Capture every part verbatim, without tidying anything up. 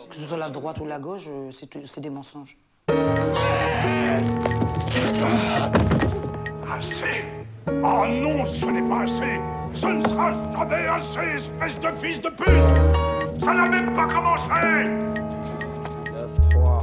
Que ce soit la droite ou la gauche, euh, c'est tout- c'est des mensonges. Assez. Oh non, ce n'est pas assez. Ce ne sera jamais assez, espèce de fils de pute. Ça n'a même pas commencé. neuf trois.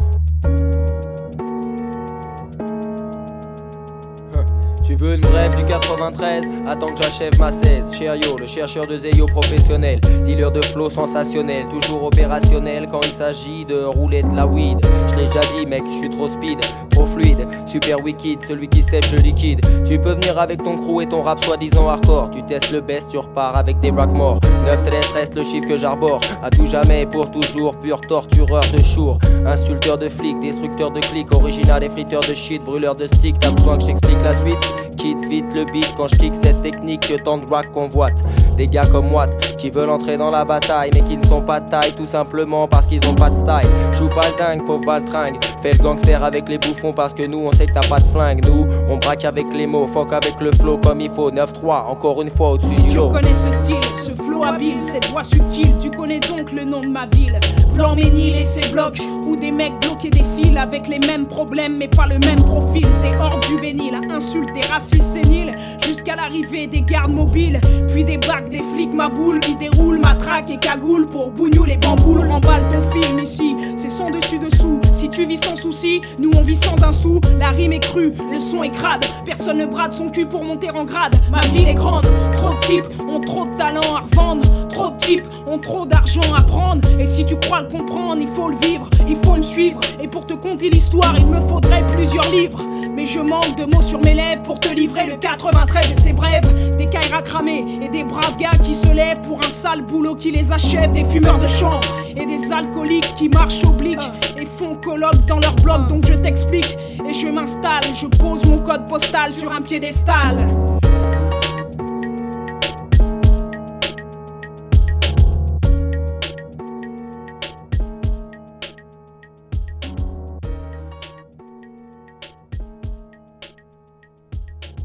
Tu veux une brève du quatre-vingt-treize? Attends que j'achève ma seize. Cherio, le chercheur de Zeyo professionnel. Dealer de flow sensationnel. Toujours opérationnel quand il s'agit de rouler de la weed. Je l'ai déjà dit mec, je suis trop speed, trop fluide. Super wicked, celui qui step je liquide. Tu peux venir avec ton crew et ton rap soi-disant hardcore. Tu testes le best, tu repars avec des braques morts. neuf treize reste le chiffre que j'arbore. À tout jamais et pour toujours, pur tortureur de chour. Insulteur de flics, destructeur de clics. Original et friteur de shit, brûleur de stick. T'as besoin que j'explique la suite? Quitte vite le beat quand je kick cette technique que tant de rap convoitent. Des gars comme Watt qui veulent entrer dans la bataille mais qui ne sont pas de taille tout simplement parce qu'ils ont pas de style. Joue pas le dingue, pauvre baltringue. Fais le gangster avec les bouffons parce que nous on sait que t'as pas de flingue. Nous on braque avec les mots, fuck avec le flow comme il faut. Neuf trois, encore une fois au-dessus du lot. Tu connais ce style, ce flow habile, cette voix subtile. Tu connais donc le nom de ma ville. Flaménil et ses blocs où des mecs bloqués des fils avec les mêmes problèmes mais pas le même profil. Des hordes juvéniles, insultes, des racistes séniles jusqu'à l'arrivée des gardes mobiles. Puis des bacs, des flics, ma boule qui déroule, matraque et cagoule pour bougnou les bamboules. Remballe ton film ici, c'est son dessus dessous. Si tu vis sans souci, nous on vit sans un sou. La rime est crue, le son est crade. Personne ne brade son cul pour monter en grade. Ma ville est grande, trop de types ont trop de talent à revendre. Trop de types ont trop d'argent à prendre. Et si tu crois le comprendre, il faut le vivre, il faut me suivre. Et pour te conter l'histoire, il me faudrait plusieurs livres. Mais je manque de mots sur mes lèvres pour te livrer le quatre-vingt-treize et ses brèves. Des caïras cramés et des braves gars qui se lèvent pour un sale boulot qui les achève. Des fumeurs de chanvre et des alcooliques qui marchent obliques et font colloque dans leur bloc. Donc je t'explique et je m'installe. Je pose mon code postal sur un piédestal.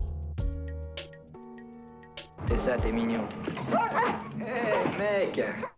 C'est ça, t'es mignon. Hé, hey, mec!